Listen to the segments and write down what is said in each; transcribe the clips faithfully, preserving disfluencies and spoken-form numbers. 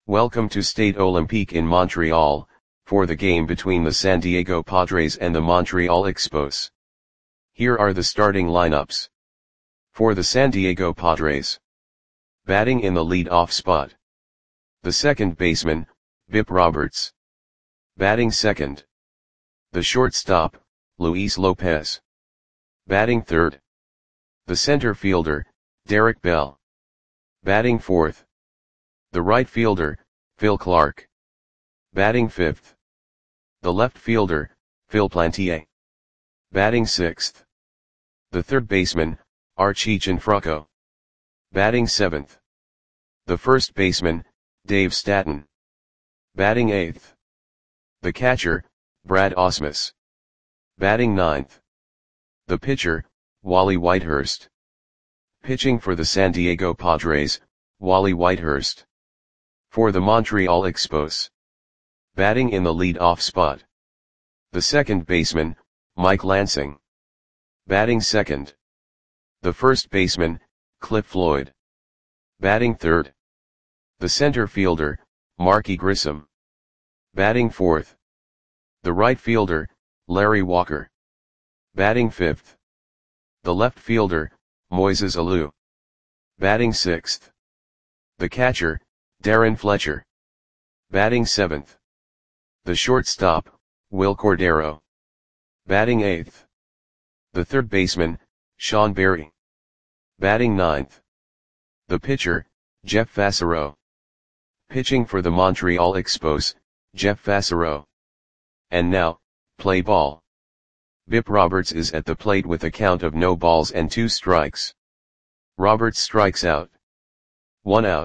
Welcome to Stade Olympique in Montreal, for the game between the San Diego Padres and the Montreal Expos. Here are the starting lineups. For the San Diego Padres. Batting in the lead-off spot. The second baseman, Bip Roberts. Batting second. The shortstop, Luis Lopez. Batting third. The center fielder, Derek Bell. Batting fourth. The right fielder, Phil Clark. Batting fifth. The left fielder, Phil Plantier. Batting sixth. The third baseman, Archie Cianfrocco. Batting seventh. The first baseman, Dave Staton. Batting eighth. The catcher, Brad Ausmus. Batting ninth. The pitcher, Wally Whitehurst. Pitching for the San Diego Padres, Wally Whitehurst. For the Montreal Expos. Batting in the lead-off spot. The second baseman, Mike Lansing. Batting second. The first baseman, Cliff Floyd. Batting third. The center fielder, Marky Grissom. Batting fourth. The right fielder, Larry Walker. Batting fifth. The left fielder, Moises Alou. Batting sixth. The catcher, Darren Fletcher. Batting seventh. The shortstop, Will Cordero. Batting eighth. The third baseman, Sean Berry. Batting ninth. The pitcher, Jeff Fassero. Pitching for the Montreal Expos, Jeff Fassero. And now, play ball. Bip Roberts is at the plate with a count of no balls and two strikes. Roberts strikes out. One out.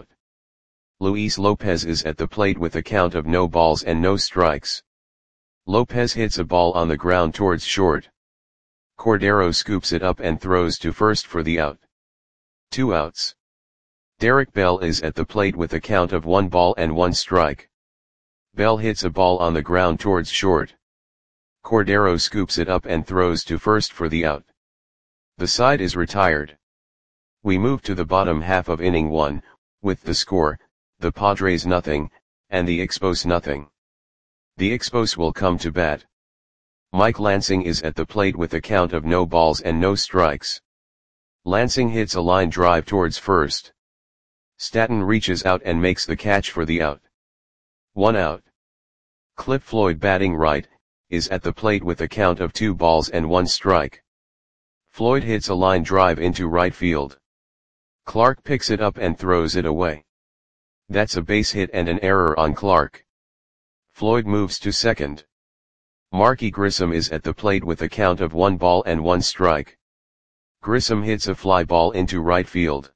Luis Lopez is at the plate with a count of no balls and no strikes. Lopez hits a ball on the ground towards short. Cordero scoops it up and throws to first for the out. Two outs. Derek Bell is at the plate with a count of one ball and one strike. Bell hits a ball on the ground towards short. Cordero scoops it up and throws to first for the out. The side is retired. We move to the bottom half of inning one, with the score, the Padres nothing, and the Expos nothing. The Expos will come to bat. Mike Lansing is at the plate with a count of no balls and no strikes. Lansing hits a line drive towards first. Staton reaches out and makes the catch for the out. One out. Cliff Floyd, batting right, is at the plate with a count of two balls and one strike. Floyd hits a line drive into right field. Clark picks it up and throws it away. That's a base hit and an error on Clark. Floyd moves to second. Marky Grissom is at the plate with a count of one ball and one strike. Grissom hits a fly ball into right field.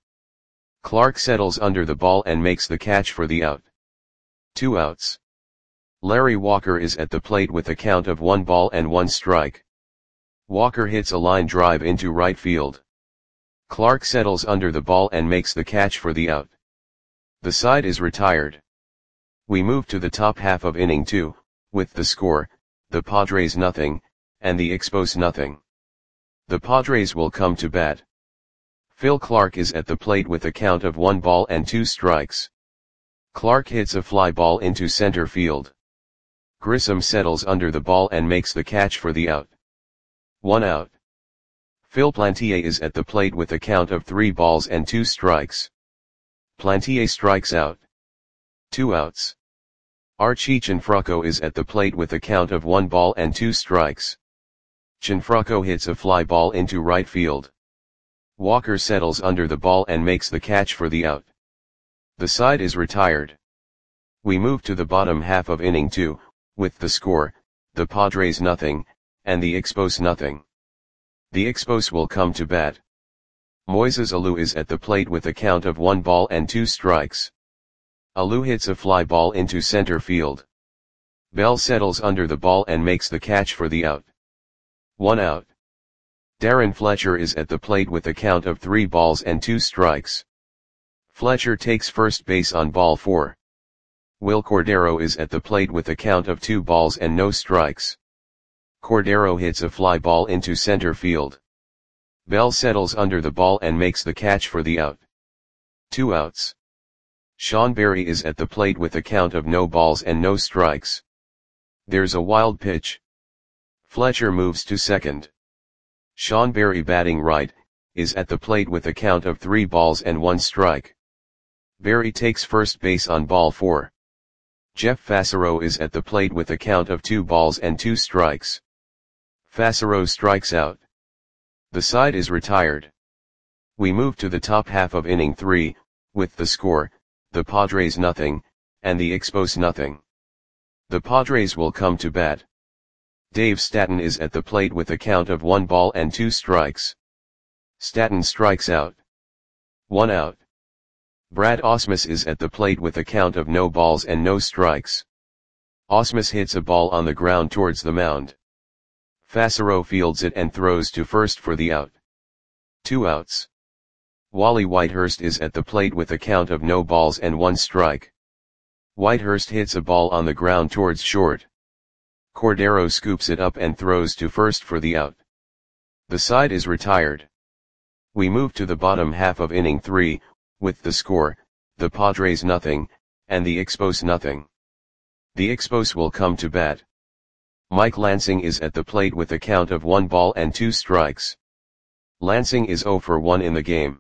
Clark settles under the ball and makes the catch for the out. Two outs. Larry Walker is at the plate with a count of one ball and one strike. Walker hits a line drive into right field. Clark settles under the ball and makes the catch for the out. The side is retired. We move to the top half of inning two, with the score, the Padres nothing, and the Expos nothing. The Padres will come to bat. Phil Clark is at the plate with a count of one ball and two strikes. Clark hits a fly ball into center field. Grissom settles under the ball and makes the catch for the out. One out. Phil Plantier is at the plate with a count of three balls and two strikes. Plantier strikes out. Two outs. Archie Cianfrocco is at the plate with a count of one ball and two strikes. Cianfrocco hits a fly ball into right field. Walker settles under the ball and makes the catch for the out. The side is retired. We move to the bottom half of inning two, with the score, the Padres nothing, and the Expos nothing. The Expos will come to bat. Moises Alou is at the plate with a count of one ball and two strikes. Alou hits a fly ball into center field. Bell settles under the ball and makes the catch for the out. One out. Darren Fletcher is at the plate with a count of three balls and two strikes. Fletcher takes first base on ball four. Will Cordero is at the plate with a count of two balls and no strikes. Cordero hits a fly ball into center field. Bell settles under the ball and makes the catch for the out. Two outs. Sean Berry is at the plate with a count of no balls and no strikes. There's a wild pitch. Fletcher moves to second. Sean Berry, batting right, is at the plate with a count of three balls and one strike. Berry takes first base on ball four. Jeff Fassero is at the plate with a count of two balls and two strikes. Fassero strikes out. The side is retired. We move to the top half of inning three, with the score, the Padres nothing, and the Expos nothing. The Padres will come to bat. Dave Stanton is at the plate with a count of one ball and two strikes. Stanton strikes out. One out. Brad Ausmus is at the plate with a count of no balls and no strikes. Ausmus hits a ball on the ground towards the mound. Fassero fields it and throws to first for the out. Two outs. Wally Whitehurst is at the plate with a count of no balls and one strike. Whitehurst hits a ball on the ground towards short. Cordero scoops it up and throws to first for the out. The side is retired. We move to the bottom half of inning three, with the score, the Padres nothing, and the Expos nothing. The Expos will come to bat. Mike Lansing is at the plate with a count of one ball and two strikes. Lansing is oh for one in the game.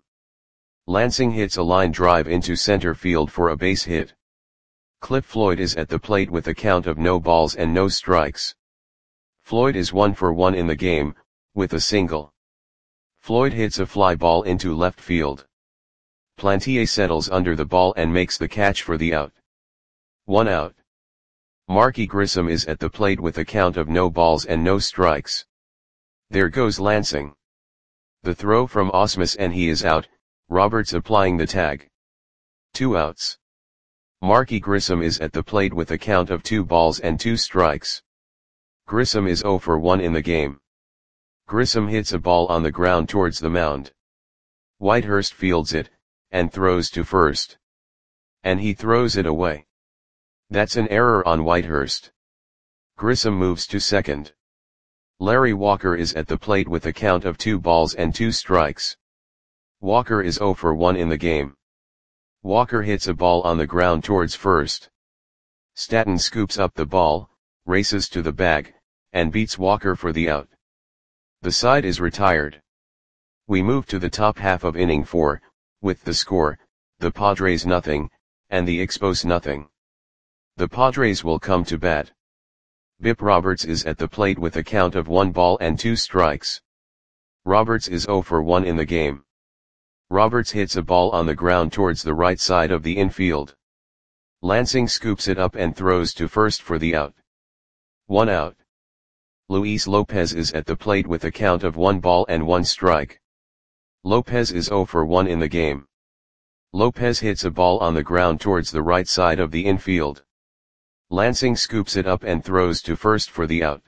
Lansing hits a line drive into center field for a base hit. Cliff Floyd is at the plate with a count of no balls and no strikes. Floyd is one for one in the game, with a single. Floyd hits a fly ball into left field. Plantier settles under the ball and makes the catch for the out. One out. Marky Grissom is at the plate with a count of no balls and no strikes. There goes Lansing. The throw from Ausmus and he is out, Roberts applying the tag. Two outs. Marky Grissom is at the plate with a count of two balls and two strikes. Grissom is oh for one in the game. Grissom hits a ball on the ground towards the mound. Whitehurst fields it, and throws to first. And he throws it away. That's an error on Whitehurst. Grissom moves to second. Larry Walker is at the plate with a count of two balls and two strikes. Walker is oh for one in the game. Walker hits a ball on the ground towards first. Stanton scoops up the ball, races to the bag, and beats Walker for the out. The side is retired. We move to the top half of inning four, with the score, the Padres nothing, and the Expos nothing. The Padres will come to bat. Bip Roberts is at the plate with a count of one ball and two strikes. Roberts is oh for one in the game. Roberts hits a ball on the ground towards the right side of the infield. Lansing scoops it up and throws to first for the out. One out. Luis Lopez is at the plate with a count of one ball and one strike. Lopez is oh for one in the game. Lopez hits a ball on the ground towards the right side of the infield. Lansing scoops it up and throws to first for the out.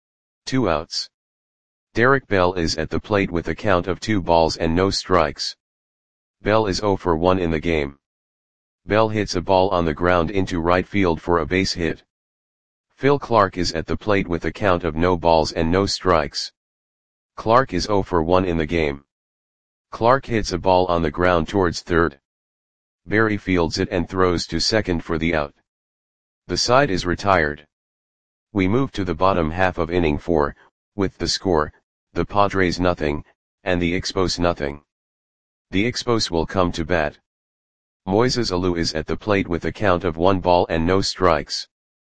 Two outs. Derek Bell is at the plate with a count of two balls and no strikes. Bell is oh for one in the game. Bell hits a ball on the ground into right field for a base hit. Phil Clark is at the plate with a count of no balls and no strikes. Clark is oh for one in the game. Clark hits a ball on the ground towards third. Berry fields it and throws to second for the out. The side is retired. We move to the bottom half of inning four, with the score, the Padres nothing, and the Expos nothing. The Expos will come to bat. Moises Alou is at the plate with a count of one ball and no strikes.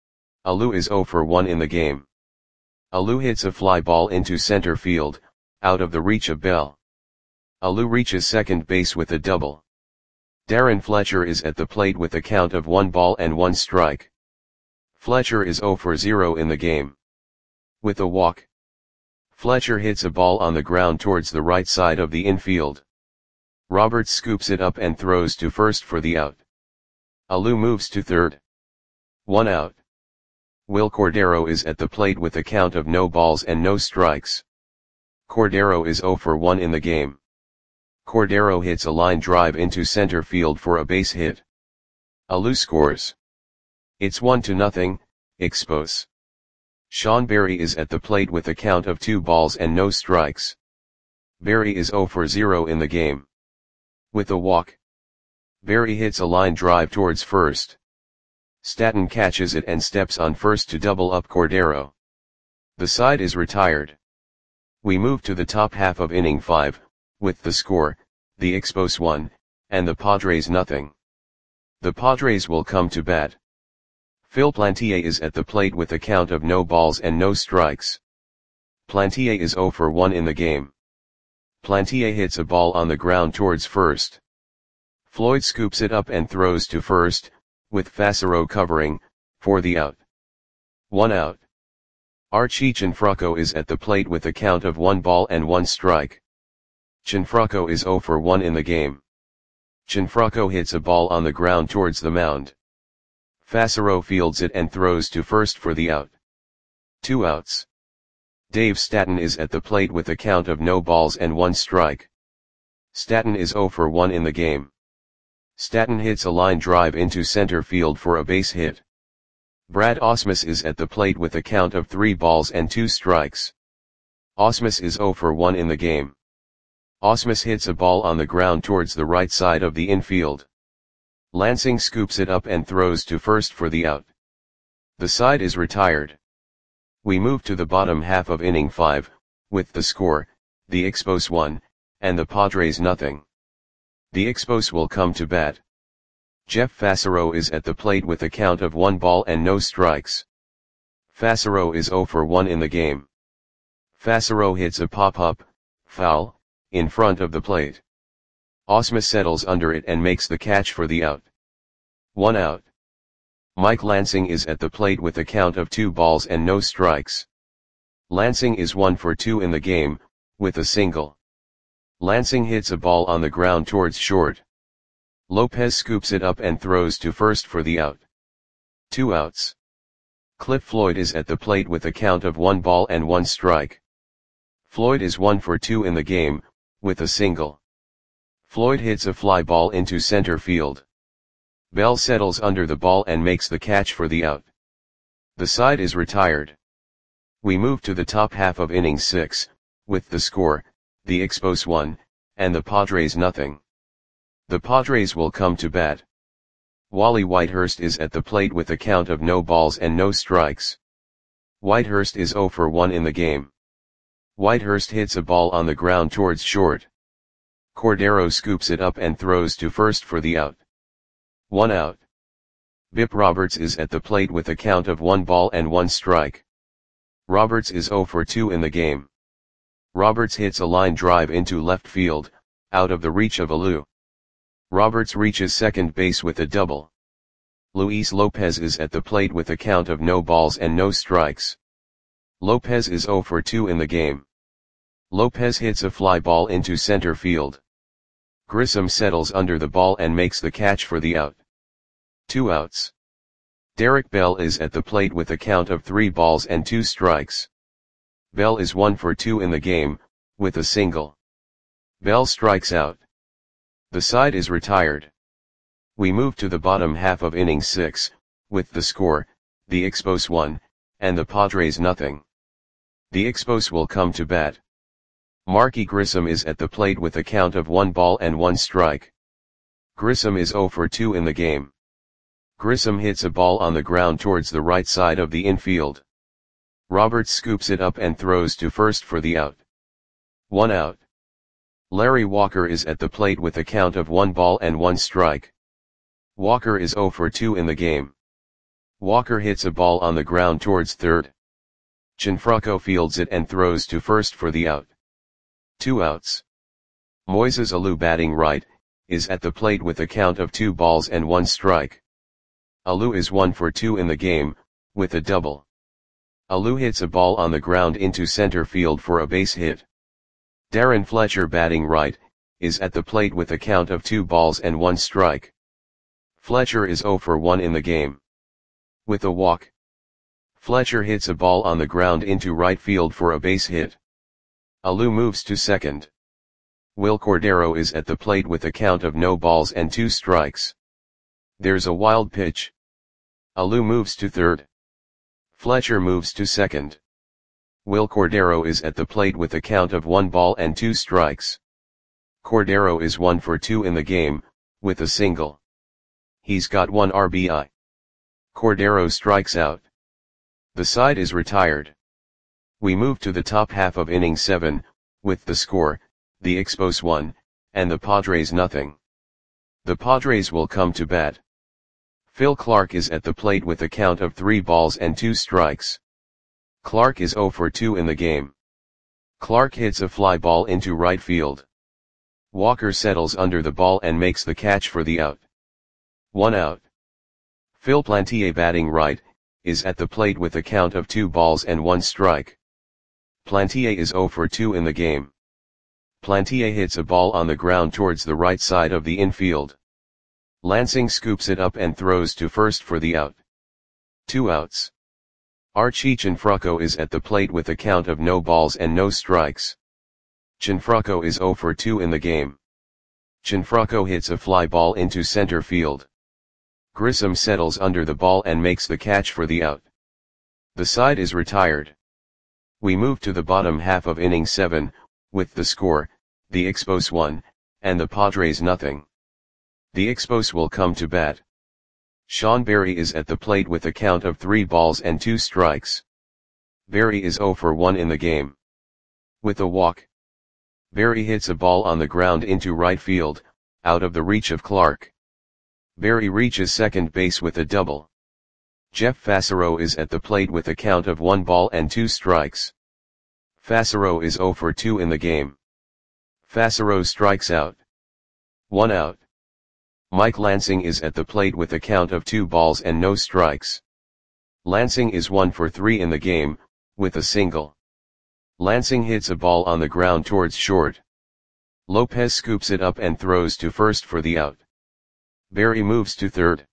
Alou is oh for one in the game. Alou hits a fly ball into center field, out of the reach of Bell. Alou reaches second base with a double. Darren Fletcher is at the plate with a count of one ball and one strike. Fletcher is oh for zero in the game. With a walk. Fletcher hits a ball on the ground towards the right side of the infield. Roberts scoops it up and throws to first for the out. Alou moves to third. One out. Will Cordero is at the plate with a count of no balls and no strikes. Cordero is oh for one in the game. Cordero hits a line drive into center field for a base hit. Alou scores. It's one to nothing, Expos. Sean Berry is at the plate with a count of two balls and no strikes. Berry is oh for zero in the game. With a walk. Barry hits a line drive towards first. Stanton catches it and steps on first to double up Cordero. The side is retired. We move to the top half of inning five, with the score, the Expos one, and the Padres nothing. The Padres will come to bat. Phil Plantier is at the plate with a count of no balls and no strikes. Plantier is oh for one in the game. Plantier hits a ball on the ground towards first. Floyd scoops it up and throws to first, with Fassero covering, for the out. One out. Archie Cianfrocco is at the plate with a count of one ball and one strike. Cianfrocco is oh for one in the game. Cianfrocco hits a ball on the ground towards the mound. Fassero fields it and throws to first for the out. Two outs. Dave Stanton is at the plate with a count of no balls and one strike. Stanton is oh for one in the game. Stanton hits a line drive into center field for a base hit. Brad Ausmus is at the plate with a count of three balls and two strikes. Ausmus is oh for one in the game. Ausmus hits a ball on the ground towards the right side of the infield. Lansing scoops it up and throws to first for the out. The side is retired. We move to the bottom half of inning five, with the score, the Expos one, and the Padres nothing. The Expos will come to bat. Jeff Fassero is at the plate with a count of one ball and no strikes. Fassero is oh for one in the game. Fassero hits a pop-up, foul, in front of the plate. Ausmus settles under it and makes the catch for the out. One out. Mike Lansing is at the plate with a count of two balls and no strikes. Lansing is one for two in the game, with a single. Lansing hits a ball on the ground towards short. Lopez scoops it up and throws to first for the out. Two outs. Cliff Floyd is at the plate with a count of one ball and one strike. Floyd is one for two in the game, with a single. Floyd hits a fly ball into center field. Bell settles under the ball and makes the catch for the out. The side is retired. We move to the top half of inning six, with the score, the Expos one, and the Padres nothing. The Padres will come to bat. Wally Whitehurst is at the plate with a count of no balls and no strikes. Whitehurst is oh for one in the game. Whitehurst hits a ball on the ground towards short. Cordero scoops it up and throws to first for the out. One out. Bip Roberts is at the plate with a count of one ball and one strike. Roberts is oh for two in the game. Roberts hits a line drive into left field, out of the reach of Alou. Roberts reaches second base with a double. Luis Lopez is at the plate with a count of no balls and no strikes. Lopez is oh for two in the game. Lopez hits a fly ball into center field. Grissom settles under the ball and makes the catch for the out. Two outs. Derek Bell is at the plate with a count of three balls and two strikes. Bell is one for two in the game, with a single. Bell strikes out. The side is retired. We move to the bottom half of inning six, with the score, the Expos one, and the Padres nothing. The Expos will come to bat. Marky Grissom is at the plate with a count of one ball and one strike. Grissom is oh for two in the game. Grissom hits a ball on the ground towards the right side of the infield. Roberts scoops it up and throws to first for the out. One out. Larry Walker is at the plate with a count of one ball and one strike. Walker is oh for two in the game. Walker hits a ball on the ground towards third. Cianfrocco fields it and throws to first for the out. Two outs. Moises Alou, batting right, is at the plate with a count of two balls and one strike. Alou is one for two in the game, with a double. Alou hits a ball on the ground into center field for a base hit. Darren Fletcher, batting right, is at the plate with a count of two balls and one strike. Fletcher is oh for one in the game. With a walk. Fletcher hits a ball on the ground into right field for a base hit. Alou moves to second. Will Cordero is at the plate with a count of no balls and two strikes. There's a wild pitch. Alou moves to third. Fletcher moves to second. Will Cordero is at the plate with a count of one ball and two strikes. Cordero is one for two in the game, with a single. He's got one R B I. Cordero strikes out. The side is retired. We move to the top half of inning seven, with the score, the Expos one, and the Padres nothing. The Padres will come to bat. Phil Clark is at the plate with a count of three balls and two strikes. Clark is oh for two in the game. Clark hits a fly ball into right field. Walker settles under the ball and makes the catch for the out. One out. Phil Plantier, batting right, is at the plate with a count of two balls and one strike. Plantier is oh for two in the game. Plantier hits a ball on the ground towards the right side of the infield. Lansing scoops it up and throws to first for the out. Two outs. Archie Cianfrocco is at the plate with a count of no balls and no strikes. Cianfrocco is oh for two in the game. Cianfrocco hits a fly ball into center field. Grissom settles under the ball and makes the catch for the out. The side is retired. We move to the bottom half of inning seven, with the score, the Expos one, and the Padres nothing. The Expos will come to bat. Sean Berry is at the plate with a count of three balls and two strikes. Berry is oh for one in the game. With a walk, Berry hits a ball on the ground into right field, out of the reach of Clark. Berry reaches second base with a double. Jeff Fassero is at the plate with a count of one ball and two strikes. Fassero is oh for two in the game. Fassero strikes out. One out. Mike Lansing is at the plate with a count of two balls and no strikes. Lansing is one for three in the game, with a single. Lansing hits a ball on the ground towards short. Lopez scoops it up and throws to first for the out. Berry moves to third.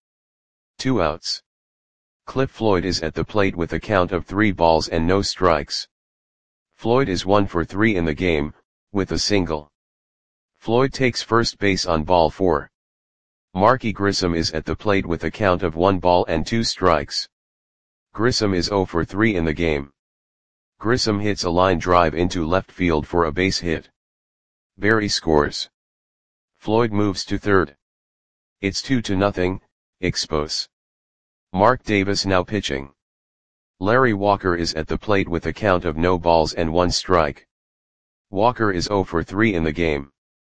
Two outs. Cliff Floyd is at the plate with a count of three balls and no strikes. Floyd is one for three in the game, with a single. Floyd takes first base on ball four. Marky Grissom is at the plate with a count of one ball and two strikes. Grissom is oh for three in the game. Grissom hits a line drive into left field for a base hit. Berry scores. Floyd moves to third. It's two to nothing, Expos. Mark Davis now pitching. Larry Walker is at the plate with a count of no balls and one strike. Walker is oh for three in the game.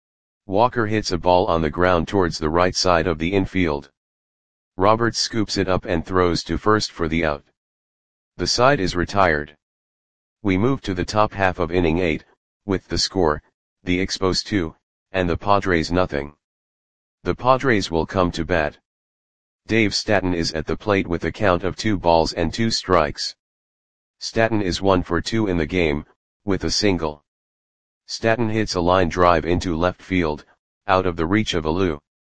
Walker hits a ball on the ground towards the right side of the infield. Roberts scoops it up and throws to first for the out. The side is retired. We move to the top half of inning eight, with the score, the Expos two, and the Padres nothing. The Padres will come to bat. Dave Statton is at the plate with a count of two balls and two strikes. Statton is one for two in the game, with a single. Statton hits a line drive into left field, out of the reach of Alou.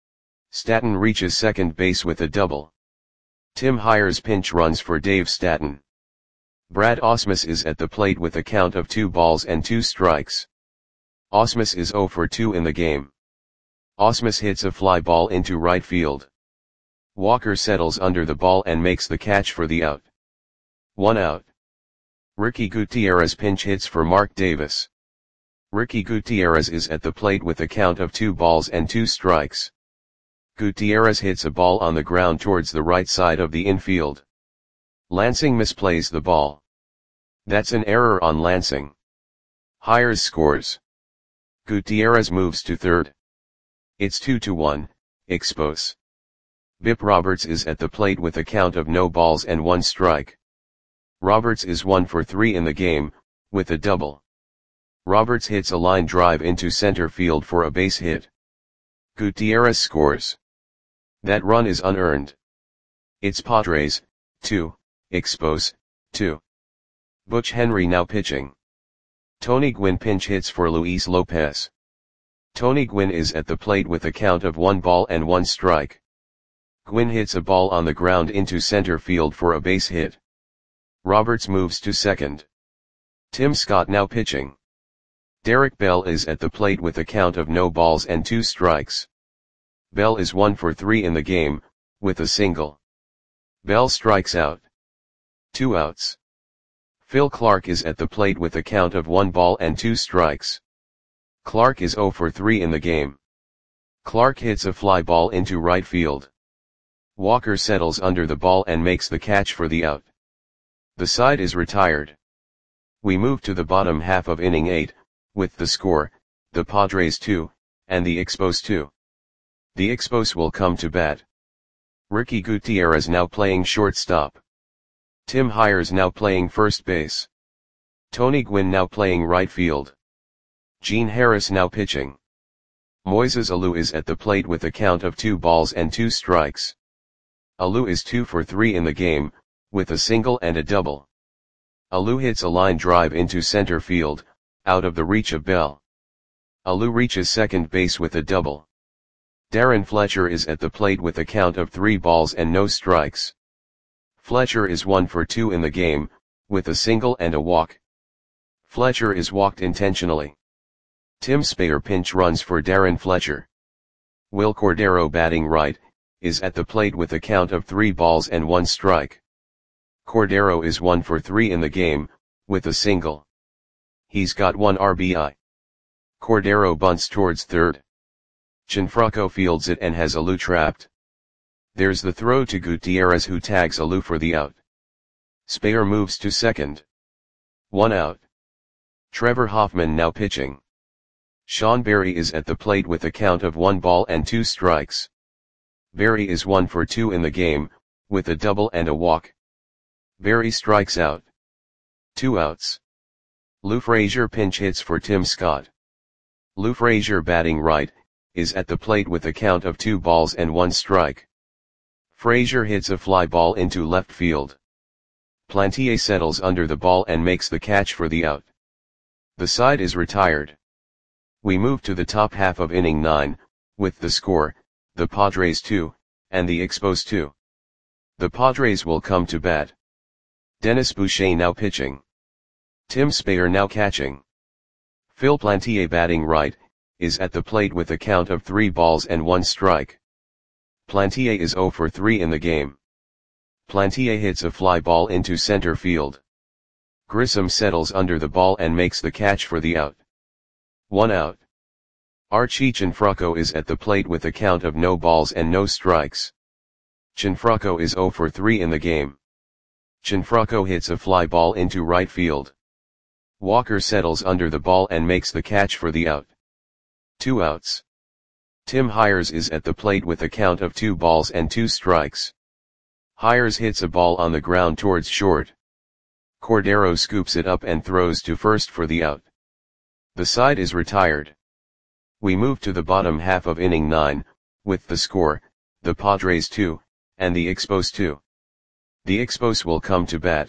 Statton reaches second base with a double. Tim Hires pinch runs for Dave Statton. Brad Ausmus is at the plate with a count of two balls and two strikes. Ausmus is oh for two in the game. Ausmus hits a fly ball into right field. Walker settles under the ball and makes the catch for the out. One out. Ricky Gutierrez pinch hits for Mark Davis. Ricky Gutierrez is at the plate with a count of two balls and two strikes. Gutierrez hits a ball on the ground towards the right side of the infield. Lansing misplays the ball. That's an error on Lansing. Hires scores. Gutierrez moves to third. It's two to one, Expos. Bip Roberts is at the plate with a count of no balls and one strike. Roberts is one for three in the game, with a double. Roberts hits a line drive into center field for a base hit. Gutierrez scores. That run is unearned. It's Padres, two, Expos, two. Butch Henry now pitching. Tony Gwynn pinch hits for Luis Lopez. Tony Gwynn is at the plate with a count of one ball and one strike. Gwynn hits a ball on the ground into center field for a base hit. Roberts moves to second. Tim Scott now pitching. Derek Bell is at the plate with a count of no balls and two strikes. Bell is one for three in the game, with a single. Bell strikes out. Two outs. Phil Clark is at the plate with a count of one ball and two strikes. Clark is oh for three in the game. Clark hits a fly ball into right field. Walker settles under the ball and makes the catch for the out. The side is retired. We move to the bottom half of inning eight, with the score, the Padres two, and the Expos two. The Expos will come to bat. Ricky Gutierrez now playing shortstop. Tim Hires now playing first base. Tony Gwynn now playing right field. Gene Harris now pitching. Moises Alou is at the plate with a count of two balls and two strikes. Alou is two for three in the game, with a single and a double. Alou hits a line drive into center field, out of the reach of Bell. Alou reaches second base with a double. Darren Fletcher is at the plate with a count of three balls and no strikes. Fletcher is one for two in the game, with a single and a walk. Fletcher is walked intentionally. Tim Spayer pinch runs for Darren Fletcher. Will Cordero batting right, is at the plate with a count of three balls and one strike. Cordero is one for three in the game, with a single. He's got one R B I. Cordero bunts towards third. Gianfranco fields it and has Alou trapped. There's the throw to Gutierrez, who tags Alou for the out. Spayer moves to second. One out. Trevor Hoffman now pitching. Sean Berry is at the plate with a count of one ball and two strikes. Berry is one for two in the game, with a double and a walk. Berry strikes out. Two outs. Lou Frazier pinch hits for Tim Scott. Lou Frazier batting right, is at the plate with a count of two balls and one strike. Frazier hits a fly ball into left field. Plantier settles under the ball and makes the catch for the out. The side is retired. We move to the top half of inning nine, with the score, the Padres two, and the Expos two. The Padres will come to bat. Dennis Boucher now pitching. Tim Spayer now catching. Phil Plantier batting right, is at the plate with a count of three balls and one strike. Plantier is zero for three in the game. Plantier hits a fly ball into center field. Grissom settles under the ball and makes the catch for the out. One out. Archie Gianfranco is at the plate with a count of no balls and no strikes. Gianfranco is zero for three in the game. Gianfranco hits a fly ball into right field. Walker settles under the ball and makes the catch for the out. Two outs. Tim Hires is at the plate with a count of two balls and two strikes. Hires hits a ball on the ground towards short. Cordero scoops it up and throws to first for the out. The side is retired. We move to the bottom half of inning nine, with the score, the Padres two, and the Expos two. The Expos will come to bat.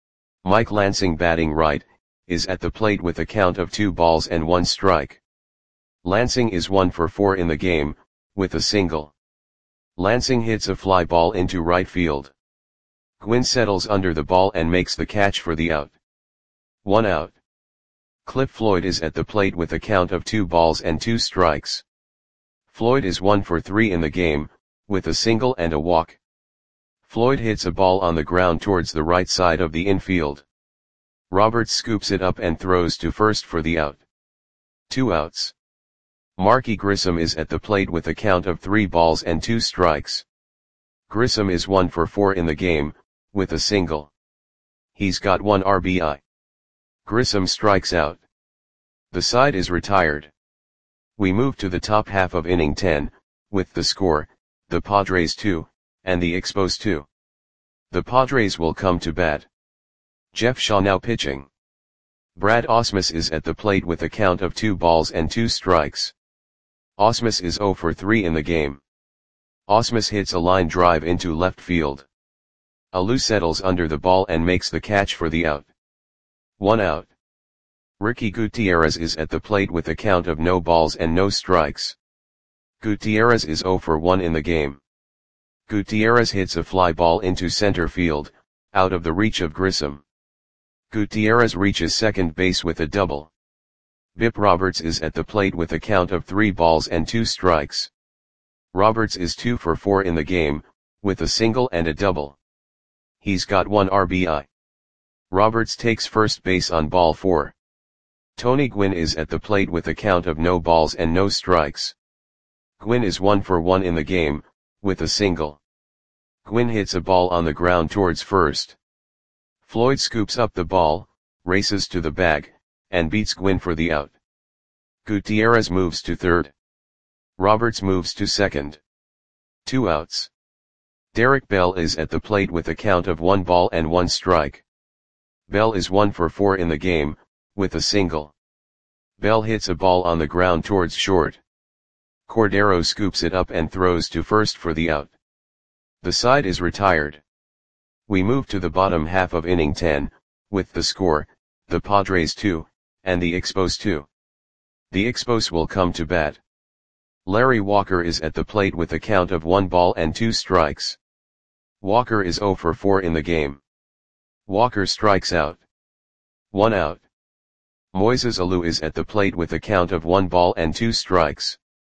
Mike Lansing batting right, is at the plate with a count of two balls and one strike. Lansing is one for four in the game, with a single. Lansing hits a fly ball into right field. Gwynn settles under the ball and makes the catch for the out. One out. Cliff Floyd is at the plate with a count of two balls and two strikes. Floyd is one for three in the game, with a single and a walk. Floyd hits a ball on the ground towards the right side of the infield. Roberts scoops it up and throws to first for the out. Two outs. Marky Grissom is at the plate with a count of three balls and two strikes. Grissom is one for four in the game, with a single. He's got one R B I. Grissom strikes out. The side is retired. We move to the top half of inning ten, with the score, the Padres two, and the Expos two. The Padres will come to bat. Jeff Shaw now pitching. Brad Ausmus is at the plate with a count of two balls and two strikes. Ausmus is zero for three in the game. Ausmus hits a line drive into left field. Alou settles under the ball and makes the catch for the out. One out. Ricky Gutierrez is at the plate with a count of no balls and no strikes. Gutierrez is zero for one in the game. Gutierrez hits a fly ball into center field, out of the reach of Grissom. Gutierrez reaches second base with a double. Bip Roberts is at the plate with a count of three balls and two strikes. Roberts is two for four in the game, with a single and a double. He's got one R B I. Roberts takes first base on ball four. Tony Gwynn is at the plate with a count of no balls and no strikes. Gwyn is one for one in the game, with a single. Gwyn hits a ball on the ground towards first. Floyd scoops up the ball, races to the bag, and beats Gwyn for the out. Gutierrez moves to third. Roberts moves to second. Two outs. Derek Bell is at the plate with a count of one ball and one strike. Bell is one for four in the game, with a single. Bell hits a ball on the ground towards short. Cordero scoops it up and throws to first for the out. The side is retired. We move to the bottom half of inning ten, with the score, the Padres two, and the Expos two. The Expos will come to bat. Larry Walker is at the plate with a count of one ball and two strikes. Walker is zero for four in the game. Walker strikes out. One out. Moises Alou is at the plate with a count of one ball and two strikes.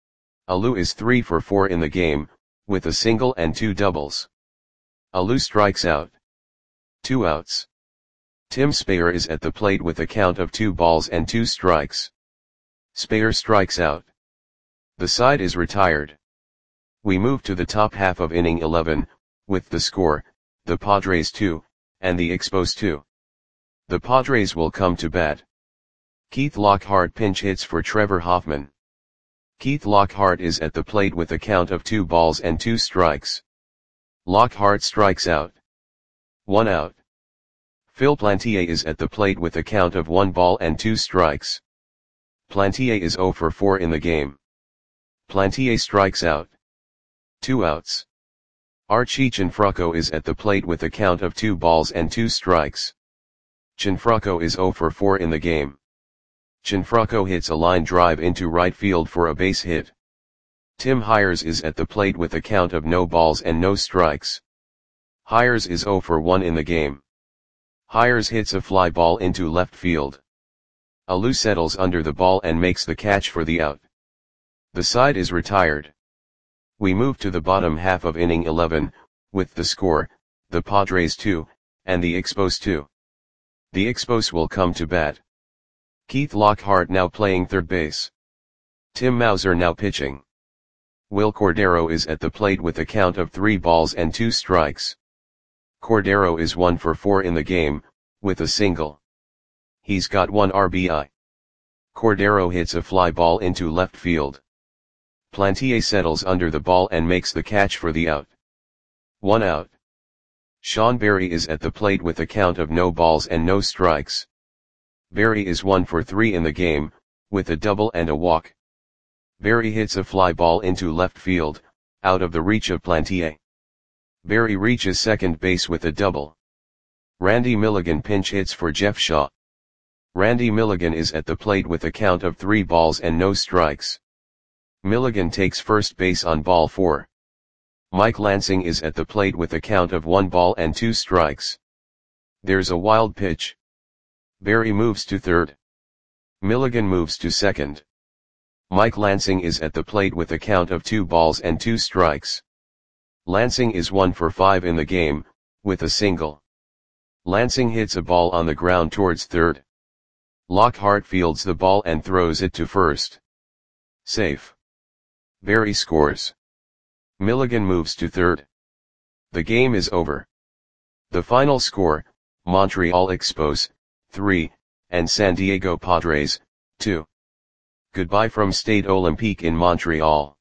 Alou is three for four in the game, with a single and two doubles. Alou strikes out. Two outs. Tim Speyer is at the plate with a count of two balls and two strikes. Speyer strikes out. The side is retired. We move to the top half of inning eleven, with the score, the Padres two, and the Expos two. The Padres will come to bat. Keith Lockhart pinch hits for Trevor Hoffman. Keith Lockhart is at the plate with a count of two balls and two strikes. Lockhart strikes out. One out. Phil Plantier is at the plate with a count of one ball and two strikes. Plantier is zero for four in the game. Plantier strikes out. Two outs. Archie Cianfrocco is at the plate with a count of two balls and two strikes. Cianfrocco is zero for four in the game. Cianfrocco hits a line drive into right field for a base hit. Tim Hires is at the plate with a count of no balls and no strikes. Hires is zero for one in the game. Hires hits a fly ball into left field. Alou settles under the ball and makes the catch for the out. The side is retired. We move to the bottom half of inning eleven, with the score, the Padres two, and the Expos two. The Expos will come to bat. Keith Lockhart now playing third base. Tim Mauser now pitching. Will Cordero is at the plate with a count of three balls and two strikes. Cordero is one for four in the game, with a single. He's got one R B I. Cordero hits a fly ball into left field. Plantier settles under the ball and makes the catch for the out. One out. Sean Berry is at the plate with a count of no balls and no strikes. Berry is one for three in the game, with a double and a walk. Berry hits a fly ball into left field, out of the reach of Plantier. Berry reaches second base with a double. Randy Milligan pinch hits for Jeff Shaw. Randy Milligan is at the plate with a count of three balls and no strikes. Milligan takes first base on ball four. Mike Lansing is at the plate with a count of one ball and two strikes. There's a wild pitch. Berry moves to third. Milligan moves to second. Mike Lansing is at the plate with a count of two balls and two strikes. Lansing is one for five in the game, with a single. Lansing hits a ball on the ground towards third. Lockhart fields the ball and throws it to first. Safe. Berry scores. Milligan moves to third. The game is over. The final score, Montreal Expos, three, and San Diego Padres, two. Goodbye from Stade Olympique in Montreal.